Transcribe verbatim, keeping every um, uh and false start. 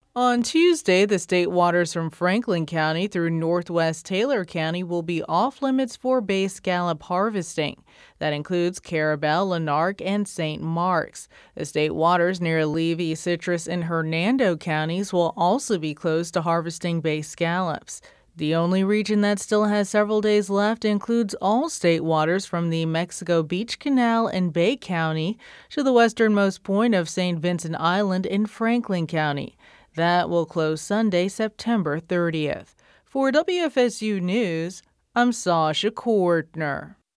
On Tuesday, the state waters from Franklin County through northwest Taylor County will be off limits for bay scallop harvesting. That includes Carabel, Lanark, and Saint Marks. The state waters near Levy, Citrus, and Hernando counties will also be closed to harvesting bay scallops. The only region that still has several days left includes all state waters from the Mexico Beach Canal in Bay County to the westernmost point of Saint Vincent Island in Franklin County. That will close Sunday, September thirtieth. For W F S U News, I'm Sasha Cordner.